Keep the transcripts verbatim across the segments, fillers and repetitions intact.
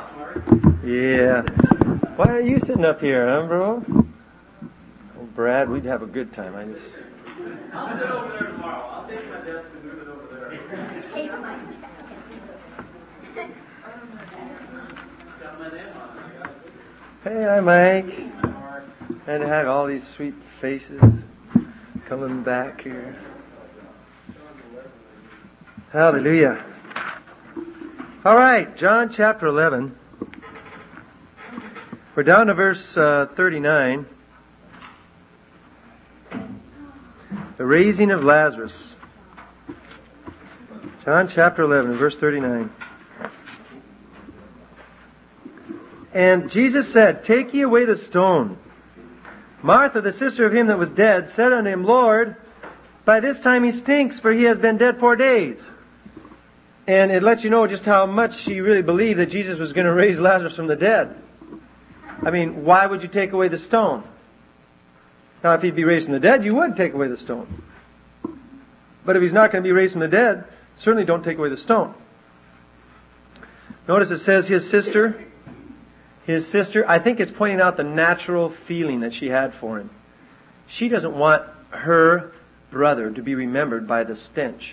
Yeah. Why are you sitting up here, huh, bro? Oh, Brad, we'd have a good time. I just... I'll sit over there tomorrow. I'll take my desk and move it over there. Got my name on it. Hey, hi, Mike. And to have all these sweet faces coming back here. Hallelujah. All right, John chapter eleven. We're down to verse uh, thirty-nine. The raising of Lazarus. John chapter eleven, verse thirty-nine. And Jesus said, "Take ye away the stone." Martha, the sister of him that was dead, said unto him, "Lord, by this time he stinks, for he has been dead four days." And it lets you know just how much she really believed that Jesus was going to raise Lazarus from the dead. I mean, why would you take away the stone? Now, if he'd be raised from the dead, you would take away the stone. But if he's not going to be raised from the dead, certainly don't take away the stone. Notice it says his sister, his sister, I think it's pointing out the natural feeling that she had for him. She doesn't want her brother to be remembered by the stench.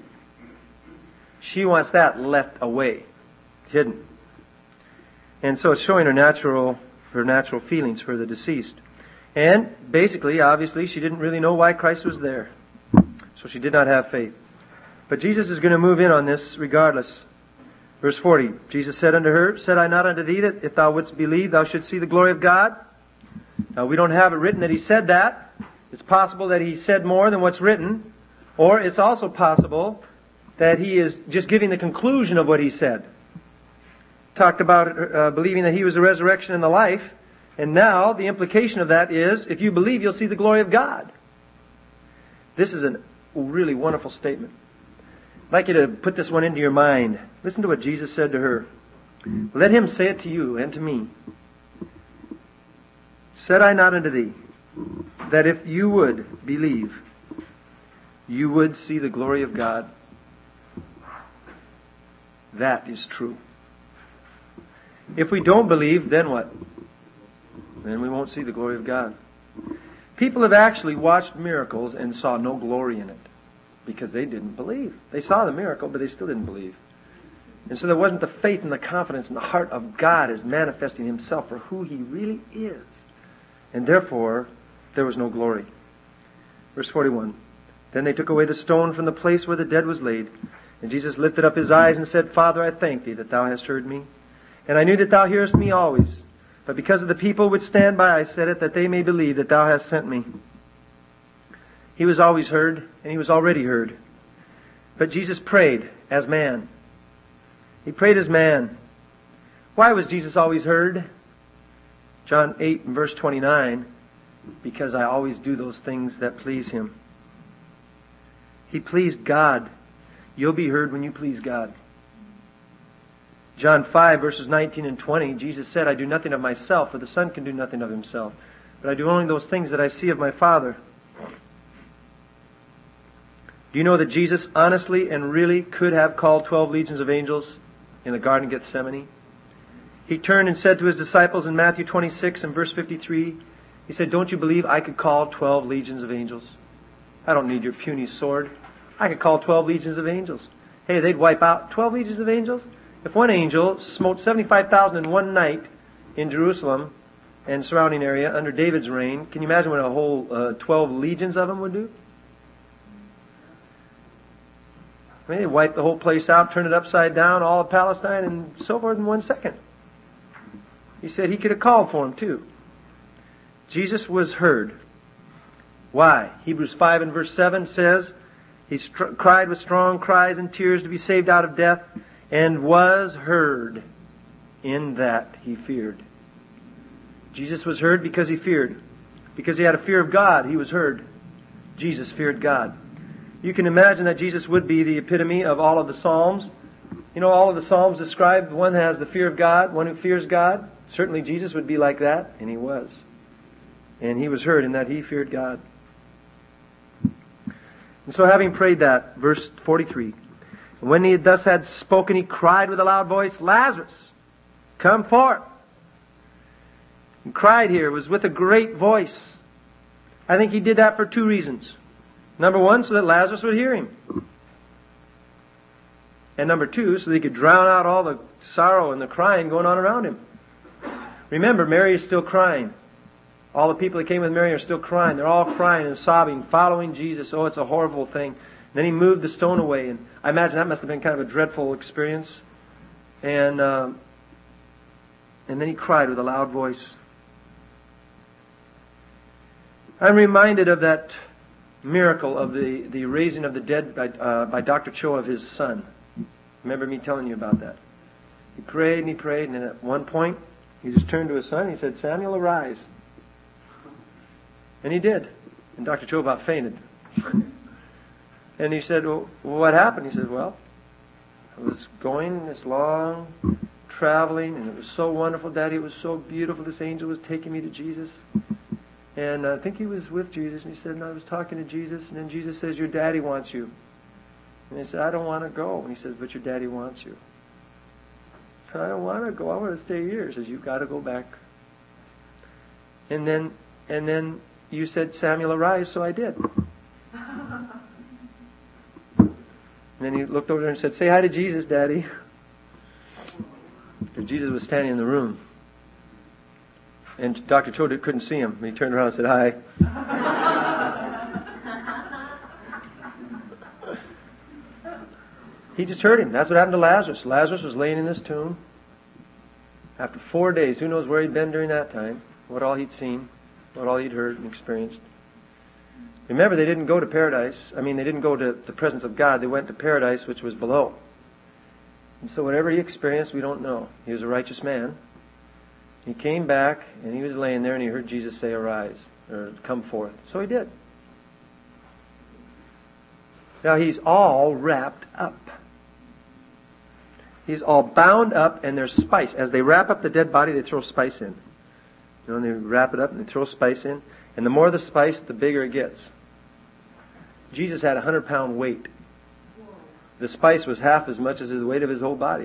She wants that left away, hidden. And so it's showing her natural, her natural feelings for the deceased. And basically, obviously, she didn't really know why Christ was there. So she did not have faith. But Jesus is going to move in on this regardless. Verse forty, Jesus said unto her, "Said I not unto thee that if thou wouldst believe, thou shouldst see the glory of God?" Now, we don't have it written that he said that. It's possible that he said more than what's written. Or it's also possible that he is just giving the conclusion of what he said. Talked about uh, believing that he was the resurrection and the life. And now the implication of that is, if you believe, you'll see the glory of God. This is a really wonderful statement. I'd like you to put this one into your mind. Listen to what Jesus said to her. "Let him say it to you and to me. Said I not unto thee, that if you would believe, you would see the glory of God?" That is true. If we don't believe, then what? Then we won't see the glory of God. People have actually watched miracles and saw no glory in it because they didn't believe. They saw the miracle, but they still didn't believe. And so there wasn't the faith and the confidence in the heart of God as manifesting himself for who he really is. And therefore, there was no glory. Verse forty-one. Then they took away the stone from the place where the dead was laid. And Jesus lifted up his eyes and said, "Father, I thank thee that thou hast heard me. And I knew that thou hearest me always. But because of the people which stand by, I said it, that they may believe that thou hast sent me." He was always heard, and he was already heard. But Jesus prayed as man. He prayed as man. Why was Jesus always heard? John eight and verse twenty-nine, "Because I always do those things that please him." He pleased God. You'll be heard when you please God. John five, verses nineteen and twenty, Jesus said, "I do nothing of myself, for the Son can do nothing of himself. But I do only those things that I see of my Father." Do you know that Jesus honestly and really could have called twelve legions of angels in the Garden of Gethsemane? He turned and said to his disciples in Matthew twenty-six and verse fifty-three, he said, "Don't you believe I could call twelve legions of angels? I don't need your puny sword. I could call twelve legions of angels." Hey, they'd wipe out twelve legions of angels? If one angel smote seventy-five thousand in one night in Jerusalem and surrounding area under David's reign, can you imagine what a whole uh, twelve legions of them would do? I mean, they'd wipe the whole place out, turn it upside down, all of Palestine, and so forth in one second. He said he could have called for them too. Jesus was heard. Why? Hebrews five and verse seven says, he str- cried with strong cries and tears to be saved out of death, and was heard. In that he feared. Jesus was heard because he feared. Because he had a fear of God, he was heard. Jesus feared God. You can imagine that Jesus would be the epitome of all of the Psalms. You know, all of the Psalms describe one has the fear of God, one who fears God. Certainly Jesus would be like that, and he was. And he was heard in that he feared God. And so having prayed that, verse forty-three, when he thus had spoken, he cried with a loud voice, "Lazarus, come forth. He cried here, was with a great voice. I think he did that for two reasons. Number one, so that Lazarus would hear him. And number two, so that he could drown out all the sorrow and the crying going on around him. Remember, Mary is still crying. All the people that came with Mary are still crying. They're all crying and sobbing, following Jesus. Oh, it's a horrible thing. And then he moved the stone away. And I imagine that must have been kind of a dreadful experience. And, um, and then he cried with a loud voice. I'm reminded of that miracle of the, the raising of the dead by, uh, by Doctor Cho of his son. Remember me telling you about that? He prayed and he prayed, and then at one point, he just turned to his son and he said, Samuel, arise. And he did. And Doctor Cho about fainted. And he said, well, what happened? He said, well, I was going this long traveling, and it was so wonderful, Daddy. It was so beautiful. This angel was taking me to Jesus. And I think he was with Jesus, and he said, and I was talking to Jesus, and then Jesus says, your daddy wants you. And he said, I don't want to go. And he says, but your daddy wants you. I said, I don't want to go. I want to stay here. He says, you've got to go back. And then, and then you said, Samuel, arise, so I did. And then he looked over there and said, say hi to Jesus, Daddy. And Jesus was standing in the room. And Doctor Cho couldn't see him. He turned around and said, hi. He just heard him. That's what happened to Lazarus. Lazarus was laying in this tomb. After four days, who knows where he'd been during that time, what all he'd seen, what all he'd heard and experienced. Remember, they didn't go to paradise. I mean, they didn't go to the presence of God. They went to paradise, which was below. And so whatever he experienced, we don't know. He was a righteous man. He came back, and he was laying there, and he heard Jesus say, arise, or come forth. So he did. Now, he's all wrapped up. He's all bound up, and there's spice. As they wrap up the dead body, they throw spice in. You know, and they wrap it up, and they throw spice in. And the more the spice, the bigger it gets. Jesus had a hundred pound weight. The spice was half as much as the weight of his whole body.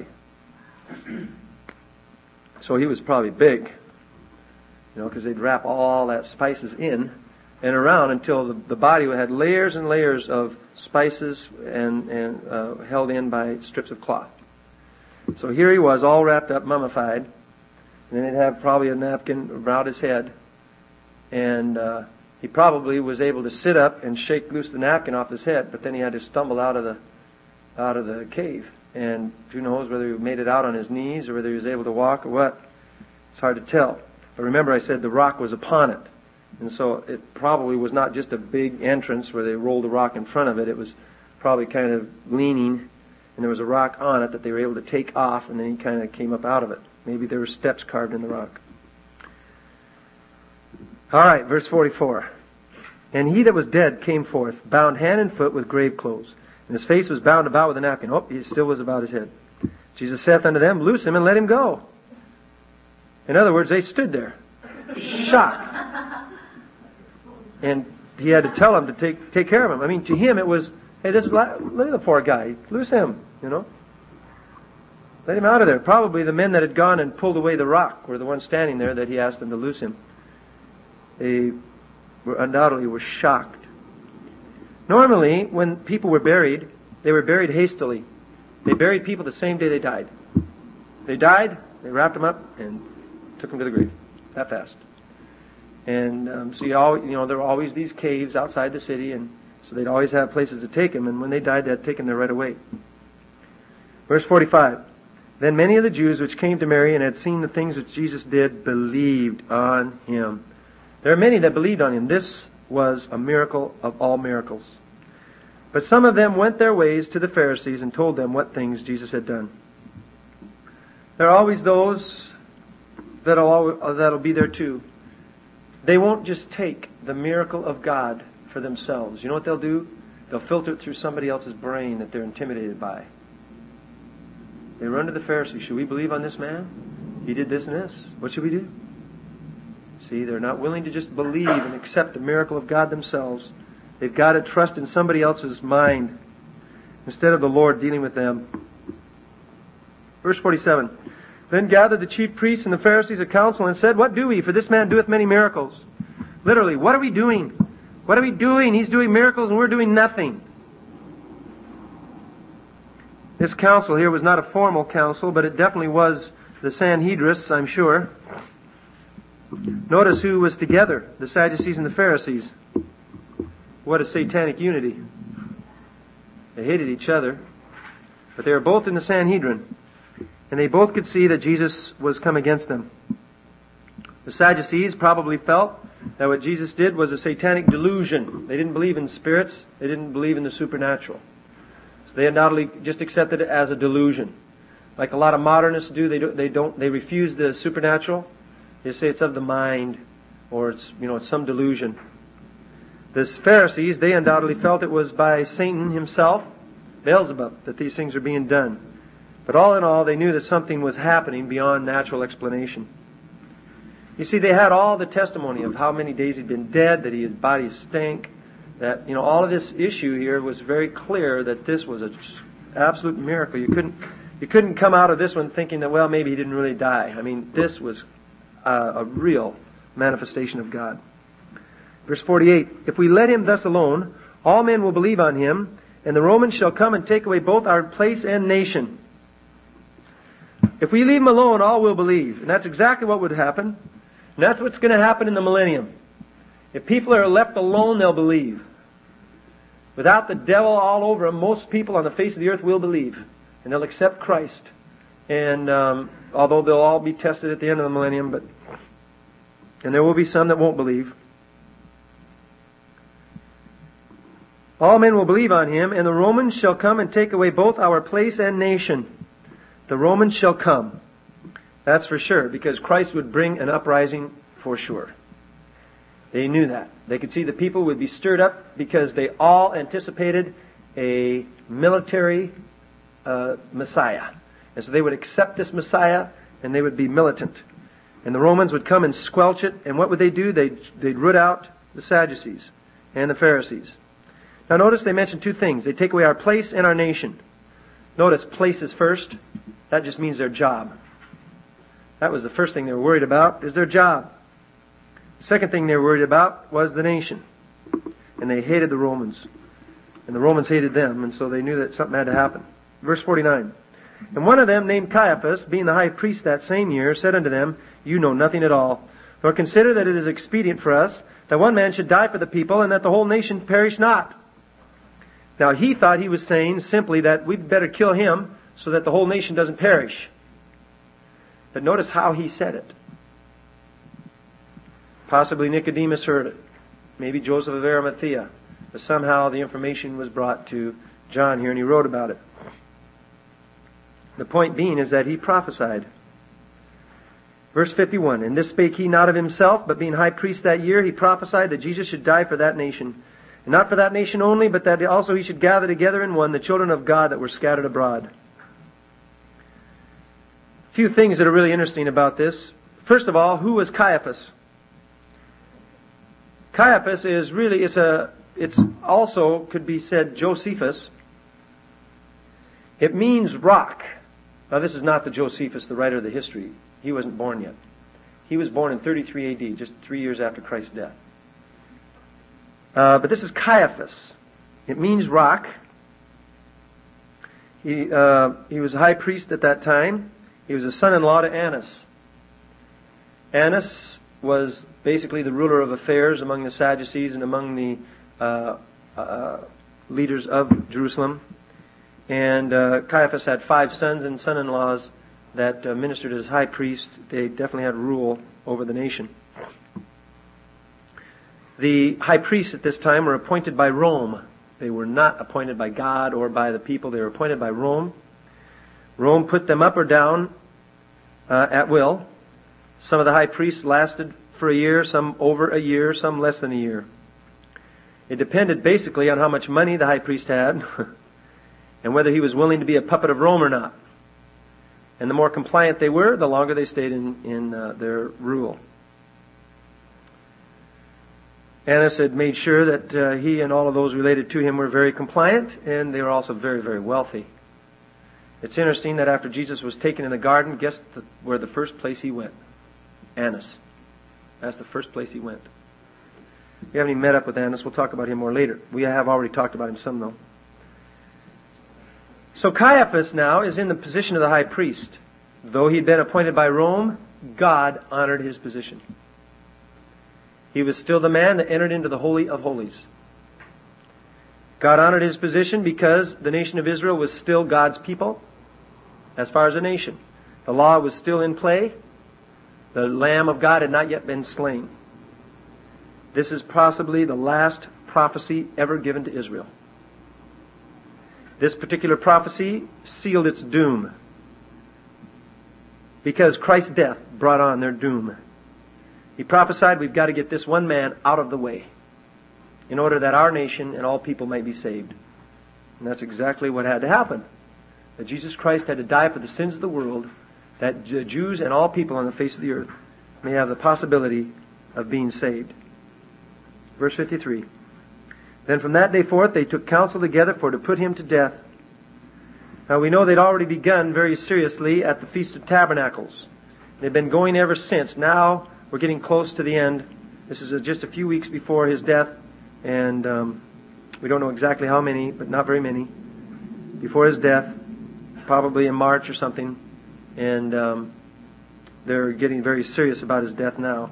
So he was probably big, you know, because they'd wrap all that spices in and around until the, the body had layers and layers of spices and, and uh, held in by strips of cloth. So here he was, all wrapped up, mummified, and then they'd have probably a napkin around his head, and uh, he probably was able to sit up and shake loose the napkin off his head, but then he had to stumble out of the out of the cave. And who knows whether he made it out on his knees or whether he was able to walk or what. It's hard to tell. But remember I said the rock was upon it. And so it probably was not just a big entrance where they rolled the rock in front of it. It was probably kind of leaning, and there was a rock on it that they were able to take off, and then he kind of came up out of it. Maybe there were steps carved in the rock. All right, verse forty-four. And he that was dead came forth, bound hand and foot with grave clothes. And his face was bound about with a napkin. Oh, he still was about his head. Jesus saith unto them, loose him and let him go. In other words, they stood there, shocked. And he had to tell them to take take care of him. I mean, to him it was, hey, this is, look at the poor guy. Loose him, you know. Let him out of there. Probably the men that had gone and pulled away the rock were the ones standing there that he asked them to loose him. They were undoubtedly were shocked. Normally, when people were buried, they were buried hastily. They buried people the same day they died. They died, they wrapped them up, and took them to the grave. That fast. And um, so you, all, you know, there were always these caves outside the city, and so they'd always have places to take them, and when they died, they'd take them there right away. Verse forty-five. Then many of the Jews which came to Mary and had seen the things which Jesus did believed on him. There are many that believed on him. This was a miracle of all miracles. But some of them went their ways to the Pharisees and told them what things Jesus had done. There are always those that'll, that'll be there too. They won't just take the miracle of God for themselves. You know what they'll do? They'll filter it through somebody else's brain that they're intimidated by. They run to the Pharisees. Should we believe on this man? He did this and this. What should we do? See, they're not willing to just believe and accept the miracle of God themselves. They've got to trust in somebody else's mind instead of the Lord dealing with them. Verse forty-seven. Then gathered the chief priests and the Pharisees a council and said, What do we? For this man doeth many miracles. Literally, what are we doing? What are we doing? He's doing miracles and we're doing nothing. This council here was not a formal council, but it definitely was the Sanhedrists, I'm sure. Notice who was together, the Sadducees and the Pharisees. What a satanic unity. They hated each other, but they were both in the Sanhedrin, and they both could see that Jesus was come against them. The Sadducees probably felt that what Jesus did was a satanic delusion. They didn't believe in spirits. They didn't believe in the supernatural. So they undoubtedly just accepted it as a delusion. Like a lot of modernists do, they don't, they don't, they refuse the supernatural. They say it's of the mind, or it's, you know, it's some delusion. The Pharisees, they undoubtedly felt it was by Satan himself, Beelzebub, that these things are being done. But all in all, they knew that something was happening beyond natural explanation. You see, they had all the testimony of how many days he'd been dead, that his body stank, that, you know, all of this issue here was very clear that this was an absolute miracle. You couldn't, you couldn't come out of this one thinking that, well, maybe he didn't really die. I mean, this was uh, a real manifestation of God. Verse forty-eight, If we let him thus alone, all men will believe on him, and the Romans shall come and take away both our place and nation. If we leave him alone, all will believe. And that's exactly what would happen. And that's what's going to happen in the millennium. If people are left alone, they'll believe. Without the devil all over them, most people on the face of the earth will believe. And they'll accept Christ. And um, although they'll all be tested at the end of the millennium, but and there will be some that won't believe. All men will believe on him, and the Romans shall come and take away both our place and nation. The Romans shall come. That's for sure, because Christ would bring an uprising for sure. They knew that. They could see the people would be stirred up because they all anticipated a military uh, Messiah. And so they would accept this Messiah and they would be militant. And the Romans would come and squelch it. And what would they do? They'd, they'd root out the Sadducees and the Pharisees. Now notice they mentioned two things. They take away our place and our nation. Notice places first. That just means their job. That was the first thing they were worried about, is their job. The second thing they were worried about was the nation. And they hated the Romans. And the Romans hated them, and so they knew that something had to happen. Verse forty-nine. And one of them, named Caiaphas, being the high priest that same year, said unto them, You know nothing at all, nor consider that it is expedient for us that one man should die for the people, and that the whole nation perish not. Now he thought he was saying simply that we'd better kill him so that the whole nation doesn't perish. But notice how he said it. Possibly Nicodemus heard it. Maybe Joseph of Arimathea. But somehow the information was brought to John here and he wrote about it. The point being is that he prophesied. Verse fifty-one, And this spake he not of himself, but being high priest that year, he prophesied that Jesus should die for that nation. And not for that nation only, but that also he should gather together in one the children of God that were scattered abroad. A few things that are really interesting about this. First of all, who was Caiaphas? Caiaphas is really, it's a, it's also could be said Josephus. It means rock. Now this is not the Josephus, the writer of the history. He wasn't born yet. He was born in thirty-three A D, just three years after Christ's death. Uh, but this is Caiaphas. It means rock. He, uh, he was a high priest at that time. He was a son-in-law to Annas. Annas was basically the ruler of affairs among the Sadducees and among the uh, uh, leaders of Jerusalem. And uh, Caiaphas had five sons and son-in-laws that uh, ministered as high priest. They definitely had rule over the nation. The high priests at this time were appointed by Rome. They were not appointed by God or by the people. They were appointed by Rome. Rome put them up or down uh, at will. Some of the high priests lasted for a year, some over a year, some less than a year. It depended basically on how much money the high priest had and whether he was willing to be a puppet of Rome or not. And the more compliant they were, the longer they stayed in, in uh, their rule. Annas had made sure that uh, he and all of those related to him were very compliant, and they were also very, very wealthy. It's interesting that after Jesus was taken in the garden, guess the, where the first place he went? Annas. That's the first place he went. We haven't even met up with Annas. We'll talk about him more later. We have already talked about him some, though. So Caiaphas now is in the position of the high priest. Though he'd been appointed by Rome, God honored his position. He was still the man that entered into the Holy of Holies. God honored his position because the nation of Israel was still God's people as far as a nation. The law was still in play. The Lamb of God had not yet been slain. This is possibly the last prophecy ever given to Israel. This particular prophecy sealed its doom because Christ's death brought on their doom. He prophesied, we've got to get this one man out of the way in order that our nation and all people might be saved. And that's exactly what had to happen. That Jesus Christ had to die for the sins of the world, that the Jews and all people on the face of the earth may have the possibility of being saved. Verse fifty-three. Then from that day forth they took counsel together for to put him to death. Now we know they'd already begun very seriously at the Feast of Tabernacles. They've been going ever since. Now we're getting close to the end. This is just a few weeks before his death, and um, we don't know exactly how many, but not very many, before his death, probably in March or something. And um, they're getting very serious about his death now.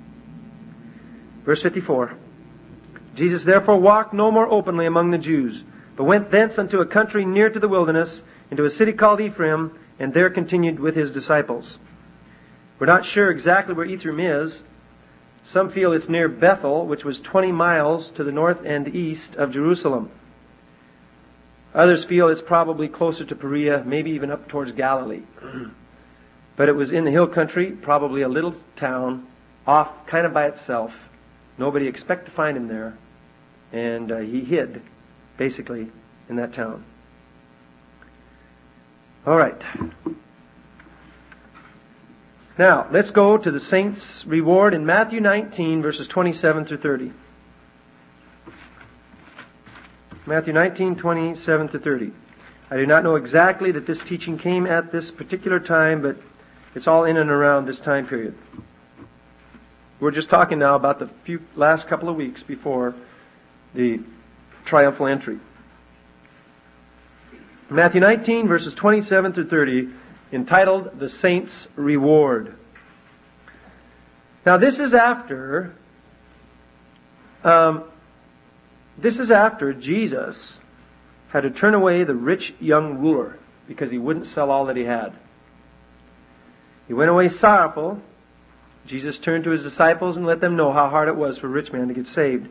Verse fifty-four. Jesus therefore walked no more openly among the Jews, but went thence unto a country near to the wilderness, into a city called Ephraim, and there continued with his disciples. We're not sure exactly where Ephraim is. Some feel it's near Bethel, which was twenty miles to the north and east of Jerusalem. Others feel it's probably closer to Perea, maybe even up towards Galilee. But it was in the hill country, probably a little town, off kind of by itself. Nobody expected to find him there. And uh, he hid, basically, in that town. All right. Now, let's go to the saints' reward in Matthew nineteen, verses twenty-seven through thirty. Matthew nineteen, twenty-seven to thirty. I do not know exactly that this teaching came at this particular time, but it's all in and around this time period. We're just talking now about the few last couple of weeks before the triumphal entry. Matthew nineteen, verses twenty-seven through thirty, entitled The Saints' Reward. Now this is after, um, this is after Jesus had to turn away the rich young ruler because he wouldn't sell all that he had. He went away sorrowful. Jesus turned to his disciples and let them know how hard it was for a rich man to get saved.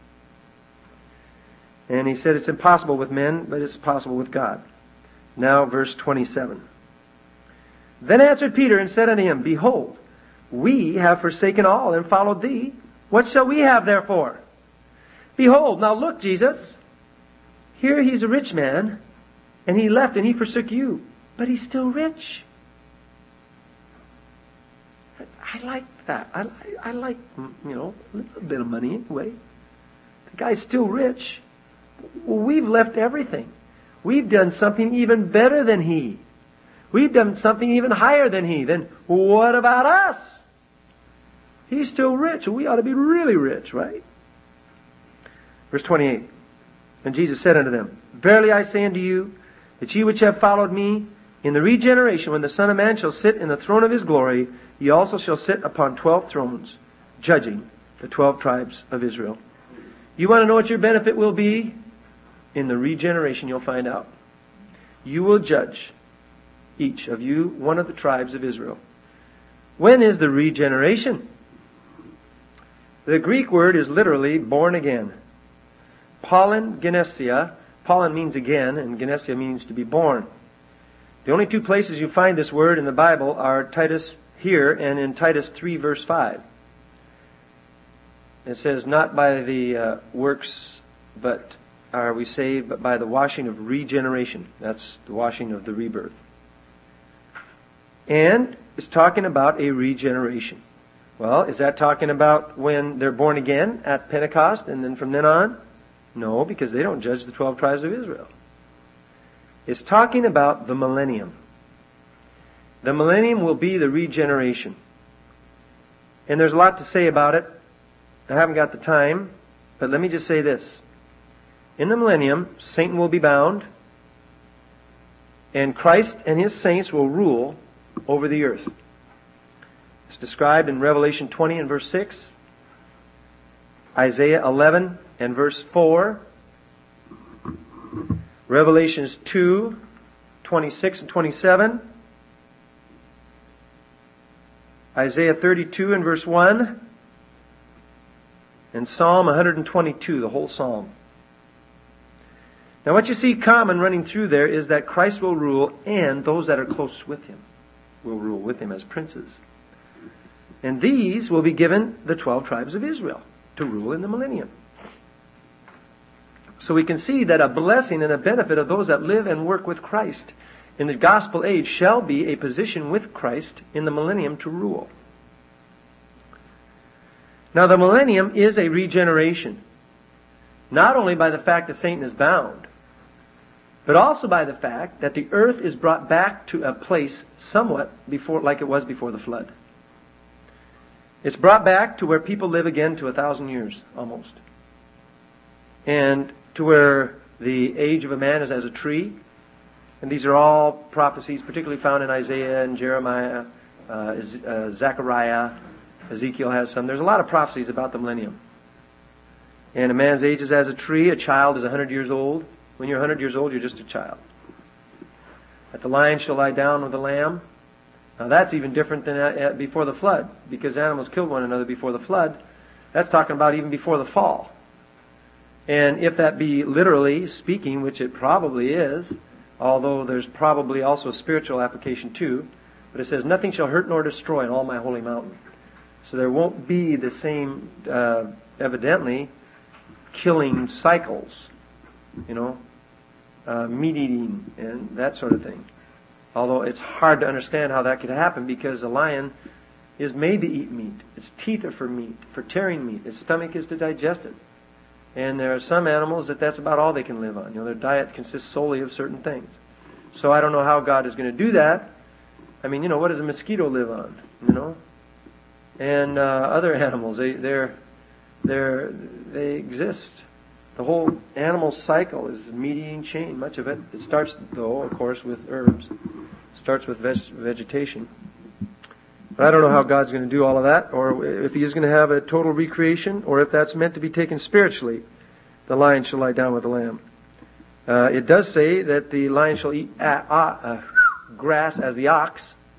And he said it's impossible with men, but it's possible with God. Now verse twenty-seven. Then answered Peter and said unto him, Behold, we have forsaken all and followed thee. What shall we have therefore? Behold, now look, Jesus, here he's a rich man, and he left and he forsook you, but he's still rich. I like that. I, I like, you know, a little bit of money anyway. The guy's still rich. Well, we've left everything. We've done something even better than he. We've done something even higher than he. Then what about us? He's still rich. We ought to be really rich, right? Verse twenty-eight. And Jesus said unto them, Verily I say unto you, that ye which have followed me, in the regeneration, when the Son of Man shall sit in the throne of his glory, ye also shall sit upon twelve thrones, judging the twelve tribes of Israel. You want to know what your benefit will be? In the regeneration you'll find out. You will judge, each of you, one of the tribes of Israel. When is the regeneration? The Greek word is literally born again. Pollen genesia. Pollen means again, and genesia means to be born. The only two places you find this word in the Bible are Titus here and in Titus three verse five. It says, not by the uh, works but are we saved, but by the washing of regeneration. That's the washing of the rebirth. And it's talking about a regeneration. Well, is that talking about when they're born again at Pentecost and then from then on? No, because they don't judge the twelve tribes of Israel. is talking about the millennium. The millennium will be the regeneration. And there's a lot to say about it. I haven't got the time, but let me just say this. In the millennium, Satan will be bound, and Christ and His saints will rule over the earth. It's described in Revelation twenty and verse six, Isaiah eleven and verse four, Revelations two, twenty-six and twenty-seven, Isaiah thirty-two and verse one, and Psalm one twenty-two, the whole psalm. Now what you see common running through there is that Christ will rule, and those that are close with Him will rule with Him as princes. And these will be given the twelve tribes of Israel to rule in the millennium. So we can see that a blessing and a benefit of those that live and work with Christ in the gospel age shall be a position with Christ in the millennium to rule. Now the millennium is a regeneration, not only by the fact that Satan is bound, but also by the fact that the earth is brought back to a place somewhat before, like it was before the flood. It's brought back to where people live again to a thousand years, almost. And to where the age of a man is as a tree. And these are all prophecies, particularly found in Isaiah and Jeremiah, uh, uh, Zechariah, Ezekiel has some. There's a lot of prophecies about the millennium. And a man's age is as a tree. A child is a hundred years old. When you're a hundred years old, you're just a child. That the lion shall lie down with the lamb. Now that's even different than before the flood, because animals killed one another before the flood. That's talking about even before the fall. And if that be literally speaking, which it probably is, although there's probably also spiritual application too, but it says, nothing shall hurt nor destroy in all my holy mountain. So there won't be the same, uh, evidently, killing cycles, you know, uh, meat eating and that sort of thing. Although it's hard to understand how that could happen, because a lion is made to eat meat. Its teeth are for meat, for tearing meat. Its stomach is to digest it. And there are some animals that that's about all they can live on. You know, their diet consists solely of certain things. So I don't know how God is going to do that. I mean, you know, what does a mosquito live on? You know, and uh, other animals, they they're they're they exist. The whole animal cycle is a meat-eating chain. Much of it. It starts, though, of course, with herbs. It starts with veg- vegetation. But I don't know how God's going to do all of that, or if He is going to have a total recreation, or if that's meant to be taken spiritually. The lion shall lie down with the lamb. Uh, it does say that the lion shall eat a- a- uh, grass as the ox.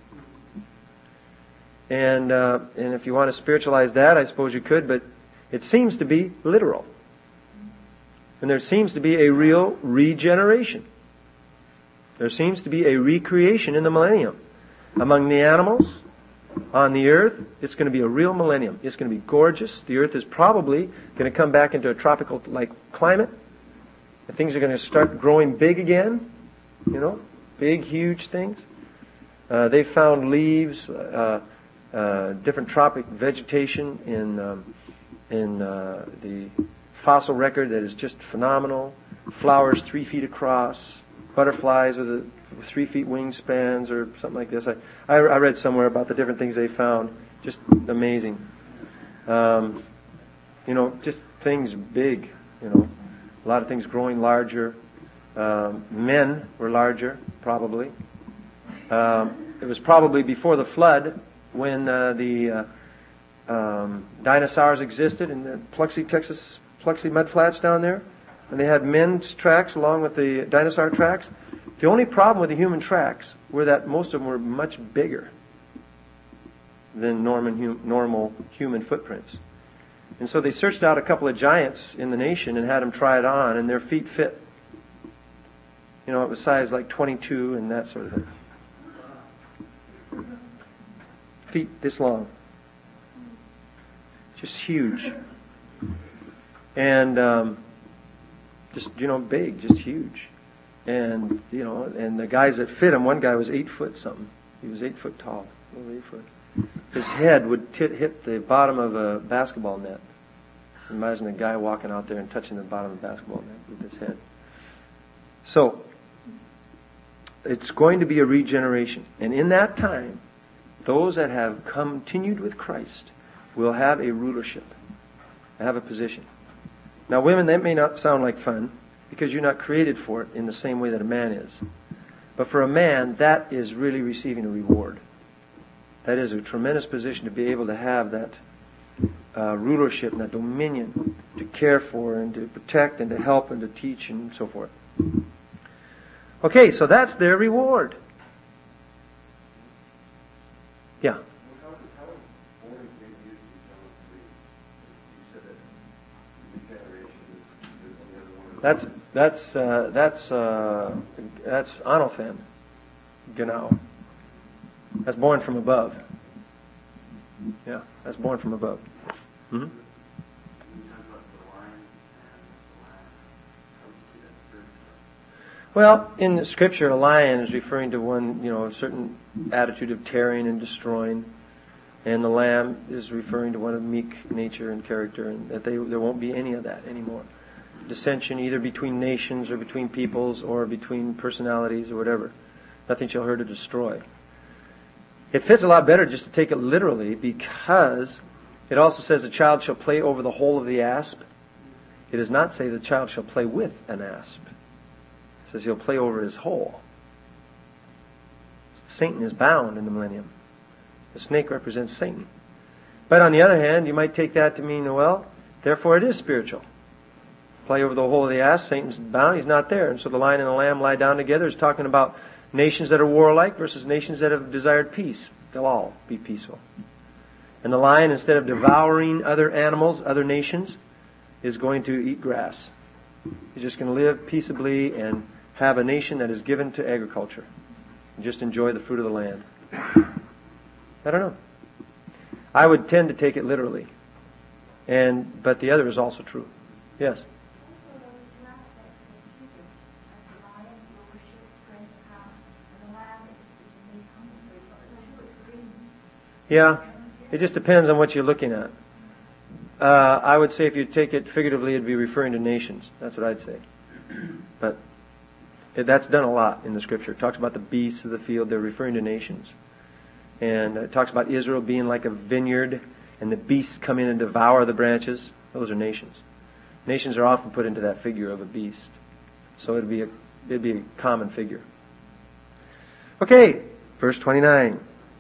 And uh, and if you want to spiritualize that, I suppose you could, but it seems to be literal. And there seems to be a real regeneration. There seems to be a recreation in the millennium. Among the animals, on the earth, it's going to be a real millennium. It's going to be gorgeous. The earth is probably going to come back into a tropical-like climate. And things are going to start growing big again. You know, big, huge things. Uh, they found leaves, uh, uh, different tropic vegetation in um, in uh, the fossil record that is just phenomenal. Flowers three feet across, butterflies with, a, with three feet wingspans or something like this. I, I, I read somewhere about the different things they found. Just amazing. Um, you know, just things big. You know, a lot of things growing larger. Um, men were larger, probably. Um, it was probably before the flood when uh, the uh, um, dinosaurs existed in the Pluxee, Texas, Pluxee mudflats down there. And they had men's tracks along with the dinosaur tracks. The only problem with the human tracks were that most of them were much bigger than normal, normal human footprints. And so they searched out a couple of giants in the nation and had them try it on, and their feet fit. You know, it was size like twenty-two and that sort of thing. Feet this long. Just huge. And um, just, you know, big, just huge. And, you know, and the guys that fit him, one guy was eight foot something. He was eight foot tall. Over eight foot. His head would t- hit the bottom of a basketball net. Imagine a guy walking out there and touching the bottom of the basketball net with his head. So, it's going to be a regeneration. And in that time, those that have continued with Christ will have a rulership, have a position. Now, women, that may not sound like fun, because you're not created for it in the same way that a man is. But for a man, that is really receiving a reward. That is a tremendous position to be able to have that uh, rulership and that dominion to care for and to protect and to help and to teach and so forth. Okay, so that's their reward. Yeah. That's that's uh, that's uh, that's Anophen, genau. That's born from above. Yeah, that's born from above. Mm-hmm. Well, in the Scripture, a lion is referring to one, you know, a certain attitude of tearing and destroying, and the lamb is referring to one of meek nature and character, and that they, there won't be any of that anymore. Dissension either between nations or between peoples or between personalities or whatever. Nothing shall hurt or destroy. It fits a lot better just to take it literally, because it also says the child shall play over the hole of the asp. It does not say the child shall play with an asp. It says he'll play over his hole. Satan is bound in the millennium. The snake represents Satan. But on the other hand, you might take that to mean, well, therefore it is spiritual. Play over the hole of the asp, Satan's bound, he's not there. And so the lion and the lamb lie down together. It's talking about nations that are warlike versus nations that have desired peace. They'll all be peaceful. And the lion, instead of devouring other animals, other nations, is going to eat grass. He's just going to live peaceably and have a nation that is given to agriculture. And just enjoy the fruit of the land. I don't know. I would tend to take it literally. And but the other is also true. Yes? Yeah, it just depends on what you're looking at. Uh, I would say if you take it figuratively, it'd be referring to nations. That's what I'd say. But it, that's done a lot in the Scripture. It talks about the beasts of the field. They're referring to nations. And it talks about Israel being like a vineyard, and the beasts come in and devour the branches. Those are nations. Nations are often put into that figure of a beast. So it'd be a, it'd be a common figure. Okay, verse twenty-nine.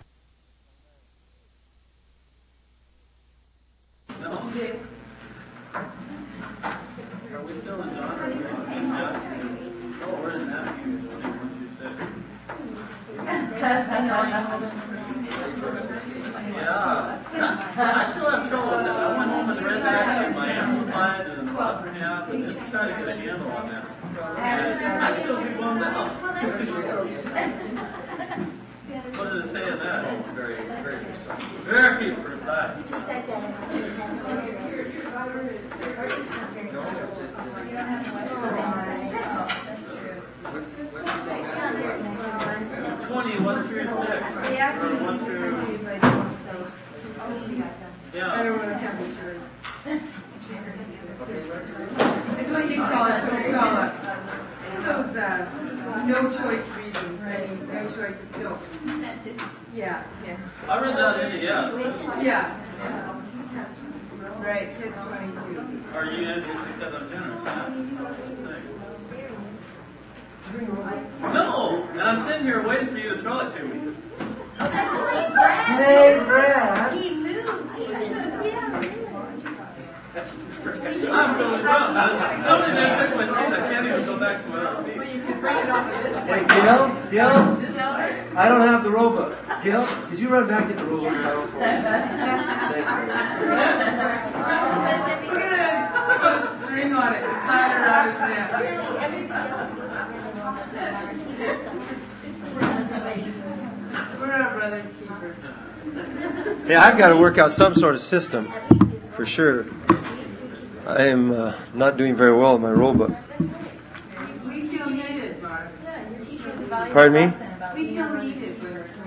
Yeah, I've got to work out some sort of system, for sure. I am uh, not doing very well with my rule book. We feel needed, Mark. Pardon me? We feel needed.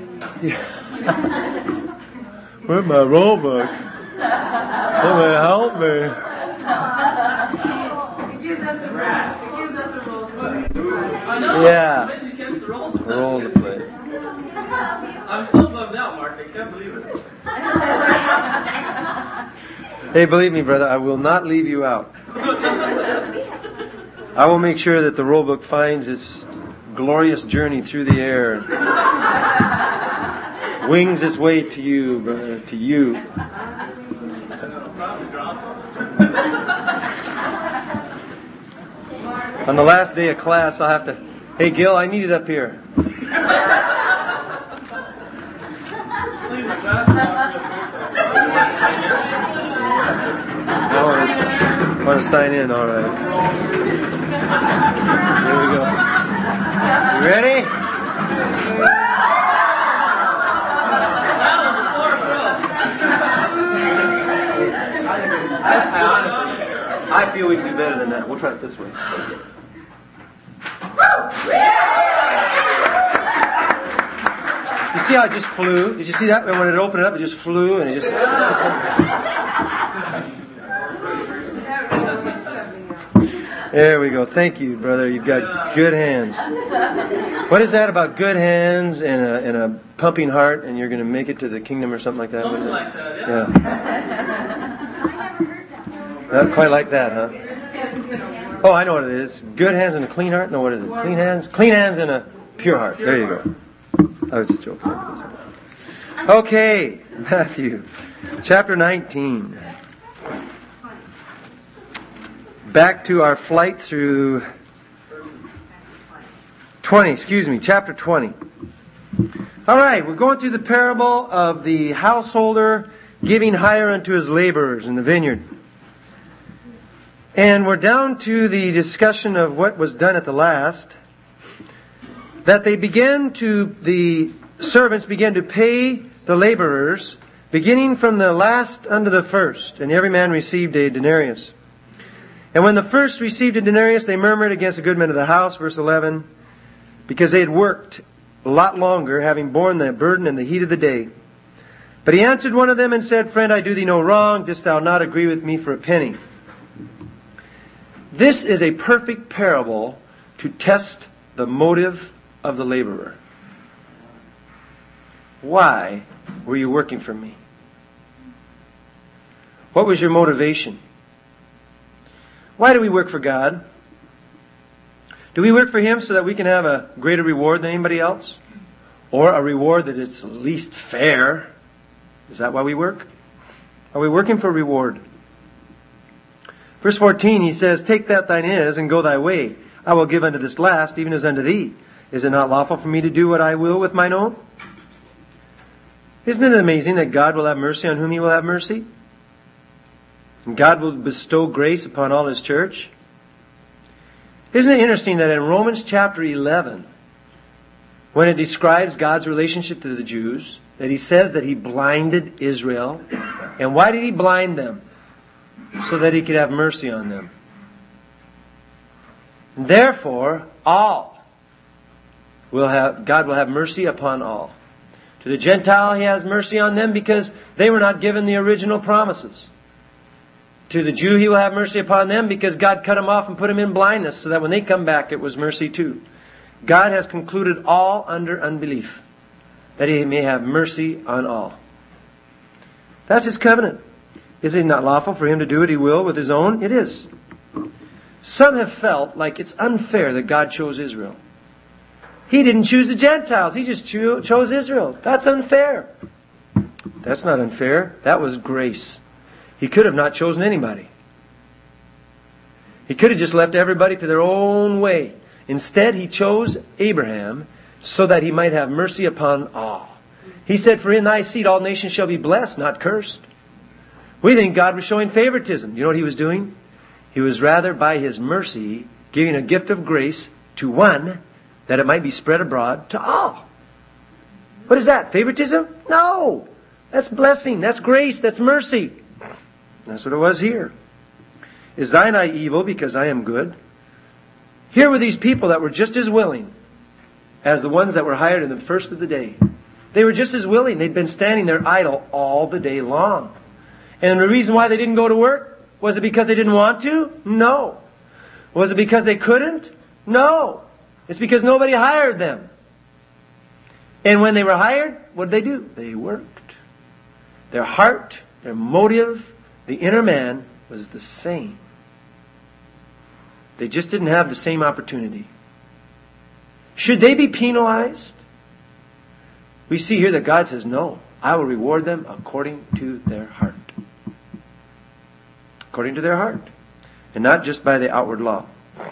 Where's my rule book? Somebody help me. It gives us a rule. It gives us a rule book. I know. Yeah. When you catch the roll the play. Roll the play. I'm so bummed out, Mark. I can't believe it. Hey, believe me, brother, I will not leave you out. I will make sure that the roll book finds its glorious journey through the air and wings its way to you, brother, to you. On the last day of class, I'll have to, hey, Gil, I need it up here. I want to, I want to sign in, all right. Here we go. You ready? I, I honestly, I feel we can do better than that. We'll try it this way. You see how it just flew? Did you see that? When it opened up, it just flew and it just... There we go. Thank you, brother. You've got good hands. What is that about good hands and a, and a pumping heart and you're going to make it to the kingdom or something like that? Something like that, Yeah. yeah. Not quite like that, huh? Oh, I know what it is. Good hands and a clean heart? No, what is it? Clean hands? Clean hands and a pure heart. There you go. I was just joking. Okay, Matthew, chapter nineteen. Back to our flight through twenty, excuse me, chapter twenty. All right, we're going through the parable of the householder giving hire unto his laborers in the vineyard. And we're down to the discussion of what was done at the last. That they began to, the servants began to pay the laborers, beginning from the last unto the first, and every man received a denarius. And when the first received a denarius, they murmured against the good men of the house, verse eleven, because they had worked a lot longer, having borne the burden and the heat of the day. But he answered one of them and said, Friend, I do thee no wrong. Didst thou not agree with me for a penny? This is a perfect parable to test the motive of the laborer. Why were you working for me? What was your motivation? Why do we work for God? Do we work for Him so that we can have a greater reward than anybody else? Or a reward that is least fair? Is that why we work? Are we working for reward? Verse fourteen, he says, Take that thine is, and go thy way. I will give unto this last, even as unto thee. Is it not lawful for me to do what I will with mine own? Isn't it amazing that God will have mercy on whom He will have mercy? And God will bestow grace upon all His church? Isn't it interesting that in Romans chapter eleven, when it describes God's relationship to the Jews, that He says that He blinded Israel. And why did He blind them? So that He could have mercy on them. Therefore, all will have, God will have mercy upon all. To the Gentile, He has mercy on them because they were not given the original promises. To the Jew, He will have mercy upon them because God cut them off and put them in blindness so that when they come back, it was mercy too. God has concluded all under unbelief, that He may have mercy on all. That's His covenant. Is it not lawful for Him to do what He will with His own? It is. Some have felt like it's unfair that God chose Israel. He didn't choose the Gentiles. He just cho- chose Israel. That's unfair. That's not unfair. That was grace. He could have not chosen anybody. He could have just left everybody to their own way. Instead, He chose Abraham so that He might have mercy upon all. He said, For in thy seed all nations shall be blessed, not cursed. We think God was showing favoritism. You know what He was doing? He was rather, by His mercy, giving a gift of grace to one, that it might be spread abroad to all. What is that? Favoritism? No. That's blessing. That's grace. That's mercy. That's what it was here. Is thine eye evil because I am good? Here were these people that were just as willing as the ones that were hired in the first of the day. They were just as willing. They'd been standing there idle all the day long. And the reason why they didn't go to work, was it because they didn't want to? No. Was it because they couldn't? No. It's because nobody hired them. And when they were hired, what did they do? They worked. Their heart, their motive, the inner man was the same. They just didn't have the same opportunity. Should they be penalized? We see here that God says, no, I will reward them according to their heart. According to their heart. And not just by the outward law.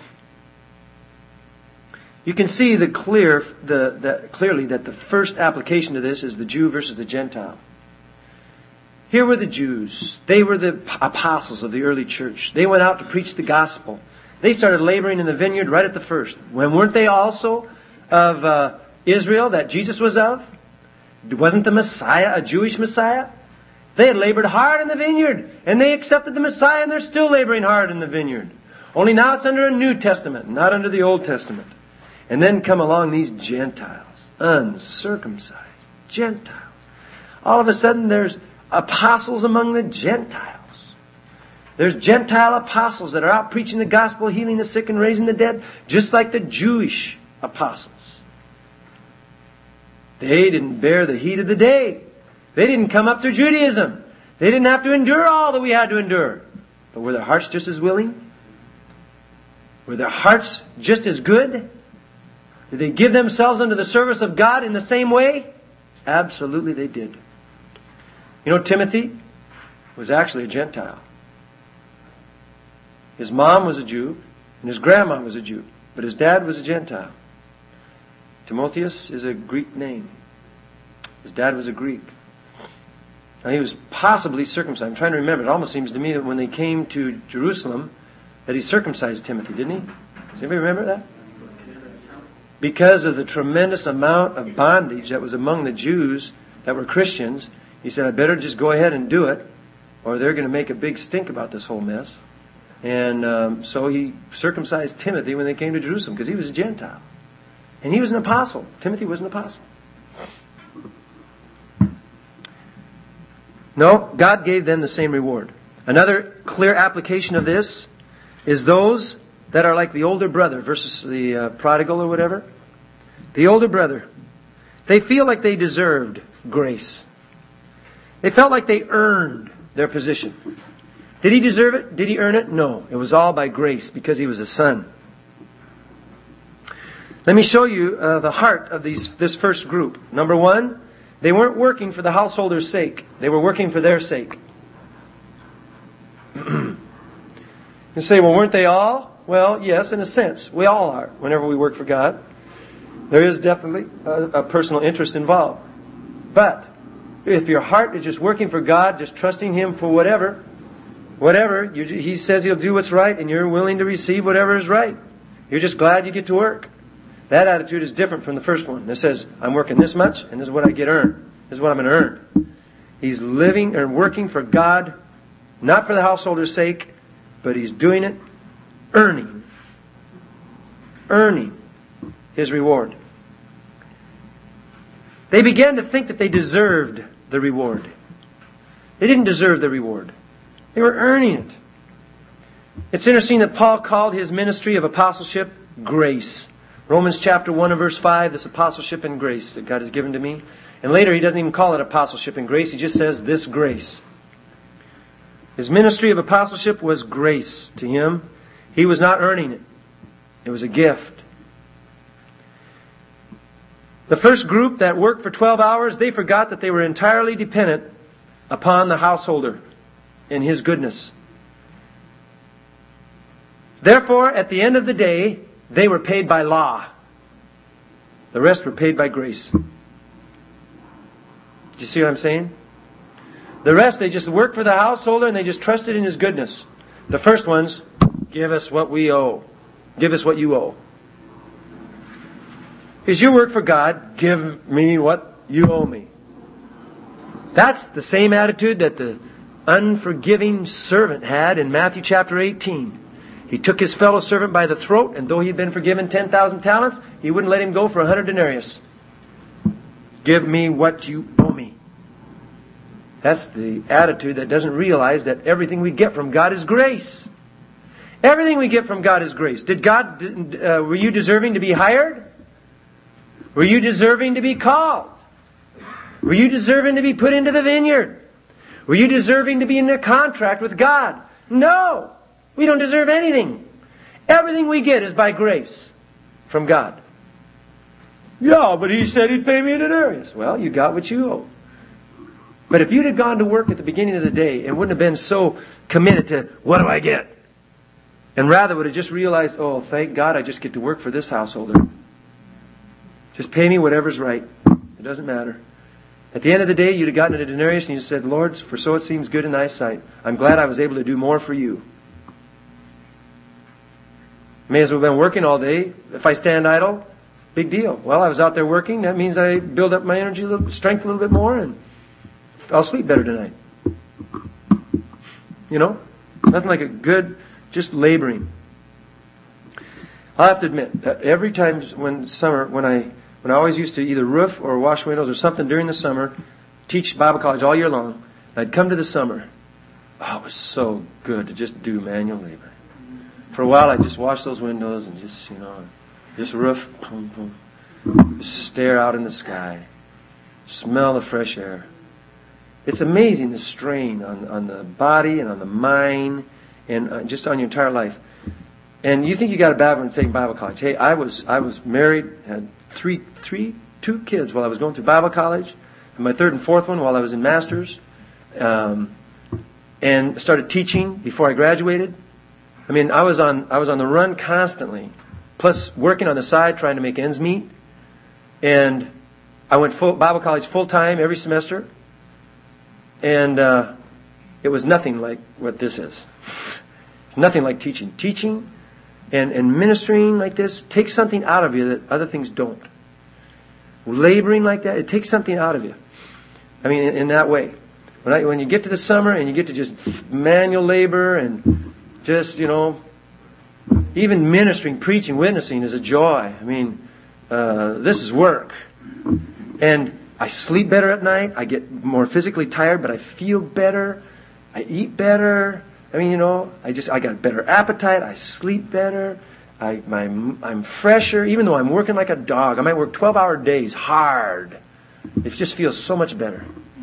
You can see the clear, the, the, clearly that the first application to this is the Jew versus the Gentile. Here were the Jews. They were the apostles of the early church. They went out to preach the gospel. They started laboring in the vineyard right at the first. When weren't they also of uh, Israel that Jesus was of? Wasn't the Messiah a Jewish Messiah? They had labored hard in the vineyard. And they accepted the Messiah, and they're still laboring hard in the vineyard. Only now it's under a New Testament, not under the Old Testament. And then come along these Gentiles, uncircumcised Gentiles. All of a sudden there's apostles among the Gentiles. There's Gentile apostles that are out preaching the gospel, healing the sick and raising the dead, just like the Jewish apostles. They didn't bear the heat of the day. They didn't come up through Judaism. They didn't have to endure all that we had to endure. But were their hearts just as willing? Were their hearts just as good? Did they give themselves unto the service of God in the same way? Absolutely they did. You know, Timothy was actually a Gentile. His mom was a Jew, and his grandma was a Jew, but his dad was a Gentile. Timotheus is a Greek name. His dad was a Greek. Now, he was possibly circumcised. I'm trying to remember. It almost seems to me that when they came to Jerusalem, that he circumcised Timothy, didn't he? Does anybody remember that? Because of the tremendous amount of bondage that was among the Jews that were Christians, he said, I better just go ahead and do it, or they're going to make a big stink about this whole mess. And um, so he circumcised Timothy when they came to Jerusalem, because he was a Gentile. And he was an apostle. Timothy was an apostle. No, God gave them the same reward. Another clear application of this is those that are like the older brother versus the uh, prodigal or whatever. The older brother. They feel like they deserved grace. They felt like they earned their position. Did he deserve it? Did he earn it? No. It was all by grace because he was a son. Let me show you uh, the heart of these this first group. Number one, they weren't working for the householder's sake. They were working for their sake. You say, well, weren't they all? Well, yes, in a sense. We all are whenever we work for God. There is definitely a, a personal interest involved. But if your heart is just working for God, just trusting Him for whatever, whatever, you, He says He'll do what's right and you're willing to receive whatever is right. You're just glad you get to work. That attitude is different from the first one. It says, I'm working this much and this is what I get earned. This is what I'm going to earn. He's living and working for God, not for the householder's sake, but he's doing it, earning. Earning his reward. They began to think that they deserved the reward. They didn't deserve the reward. They were earning it. It's interesting that Paul called his ministry of apostleship grace. Romans chapter one and verse five, this apostleship and grace that God has given to me. And later he doesn't even call it apostleship and grace. He just says this grace. His ministry of apostleship was grace to him. He was not earning it. It was a gift. The first group that worked for twelve hours, they forgot that they were entirely dependent upon the householder and his goodness. Therefore, at the end of the day, they were paid by law. The rest were paid by grace. Do you see what I'm saying? The rest, they just worked for the householder and they just trusted in his goodness. The first ones, give us what we owe. Give us what you owe. As you work for God, give me what you owe me. That's the same attitude that the unforgiving servant had in Matthew chapter eighteen. He took his fellow servant by the throat, and though he'd been forgiven ten thousand talents, he wouldn't let him go for a hundred denarius. Give me what you owe me. That's the attitude that doesn't realize that everything we get from God is grace. Everything we get from God is grace. Did God? Uh, were you deserving to be hired? Were you deserving to be called? Were you deserving to be put into the vineyard? Were you deserving to be in a contract with God? No! We don't deserve anything. Everything we get is by grace from God. Yeah, but He said He'd pay me a denarius. Well, you got what you owe. But if you'd have gone to work at the beginning of the day and wouldn't have been so committed to, what do I get? And rather would have just realized, oh, thank God I just get to work for this householder. Just pay me whatever's right. It doesn't matter. At the end of the day, you'd have gotten a denarius and you said, Lord, for so it seems good in thy sight. I'm glad I was able to do more for you. May as well have been working all day. If I stand idle, big deal. Well, I was out there working. That means I build up my energy, a little, strength a little bit more, and I'll sleep better tonight. You know? Nothing like a good, just laboring. I'll have to admit, that every time when summer, when I when I always used to either roof or wash windows or something during the summer, teach Bible college all year long, I'd come to the summer. Oh, it was so good to just do manual labor. For a while, I'd just wash those windows and just, you know, just roof, boom, boom, just stare out in the sky, smell the fresh air. It's amazing the strain on, on the body and on the mind and uh, just on your entire life. And you think you got a bad one taking Bible college. Hey, I was I was married, had three, three, two kids while I was going through Bible college, and my third and fourth one while I was in masters, um, and started teaching before I graduated. I mean, I was on I was on the run constantly, plus working on the side trying to make ends meet. And I went full Bible college full time every semester, and uh, it was nothing like what this is. It's nothing like teaching. Teaching and, and ministering like this takes something out of you that other things don't. Laboring like that, it takes something out of you. I mean, in, in that way. When I, when you get to the summer and you get to just manual labor and just, you know, even ministering, preaching, witnessing is a joy. I mean, uh, this is work. And I sleep better at night. I get more physically tired, but I feel better. I eat better. I mean, you know, I just I got better appetite. I sleep better. I, my, I'm fresher, even though I'm working like a dog. I might work twelve-hour days hard. It just feels so much better.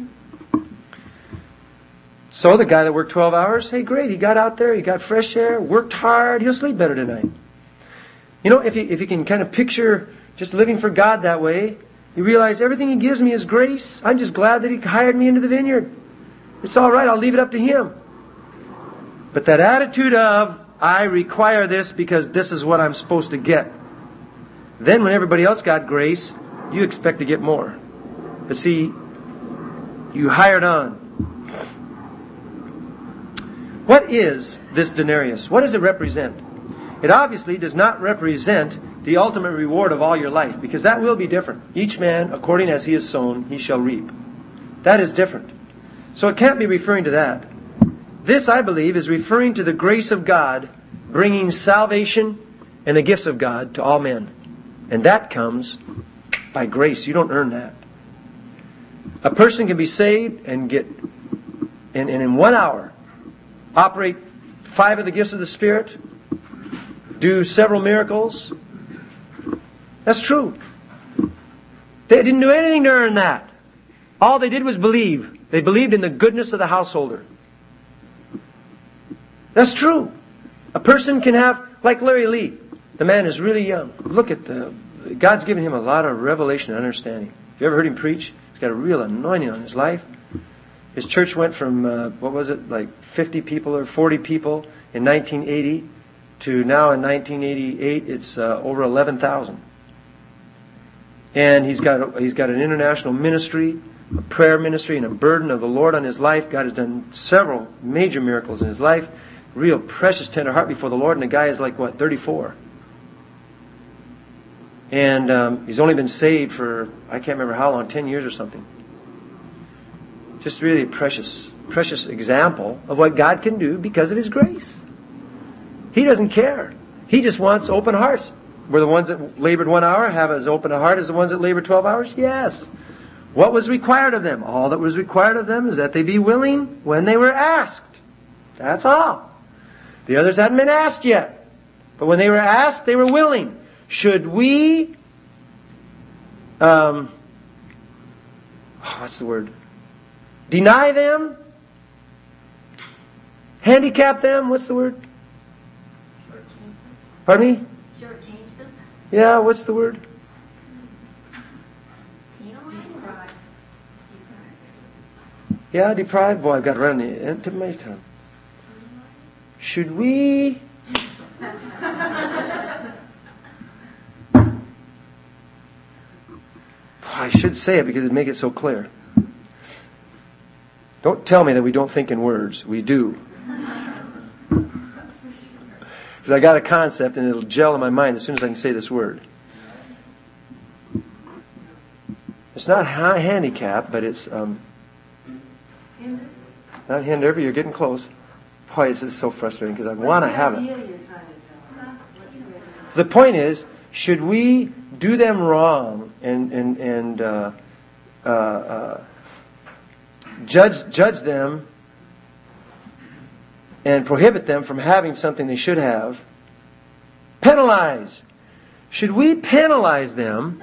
So the guy that worked twelve hours, hey, great, he got out there, he got fresh air, worked hard, he'll sleep better tonight. You know, if you, if you can kind of picture just living for God that way, you realize everything He gives me is grace. I'm just glad that He hired me into the vineyard. It's all right, I'll leave it up to Him. But that attitude of, I require this because this is what I'm supposed to get. Then when everybody else got grace, you expect to get more. But see, you hired on. What is this denarius? What does it represent? It obviously does not represent the ultimate reward of all your life, because that will be different. Each man, according as he is sown, he shall reap. That is different. So it can't be referring to that. This, I believe, is referring to the grace of God bringing salvation and the gifts of God to all men. And that comes by grace. You don't earn that. A person can be saved and get, and, and in one hour, operate five of the gifts of the Spirit, do several miracles. That's true. They didn't do anything to earn that. All they did was believe. They believed in the goodness of the householder. That's true. A person can have, like Larry Lee, the man is really young. Look at the, God's given him a lot of revelation and understanding. Have you ever heard him preach? He's got a real anointing on his life. His church went from, uh, what was it, like fifty people or forty people in nineteen eighty to now in nineteen eighty-eight, it's uh, over eleven thousand. And he's got he's got an international ministry, a prayer ministry, and a burden of the Lord on his life. God has done several major miracles in his life. Real precious, tender heart before the Lord. And the guy is like, what, thirty-four. And um, he's only been saved for, I can't remember how long, ten years or something. Just really a precious, precious example of what God can do because of His grace. He doesn't care. He just wants open hearts. Were the ones that labored one hour have as open a heart as the ones that labored twelve hours? Yes. What was required of them? All that was required of them is that they be willing when they were asked. That's all. The others hadn't been asked yet. But when they were asked, they were willing. Should we um, what's the word? Deny them? Handicap them? What's the word? Pardon me? Shortchange them. Yeah, what's the word? Deprive. Yeah, deprived. Boy, I've got to run the tip of my tongue. Should we... I should say it because it'd make it so clear. Don't tell me that we don't think in words. We do. Because I got a concept and it'll gel in my mind as soon as I can say this word. It's not ha- handicap, but it's um, Hinder. not hinder. But you're getting close. Boy, this is so frustrating because I want to have it. The point is, should we do them wrong and and and uh, uh, uh, judge judge them and prohibit them from having something they should have? Penalize. Should we penalize them?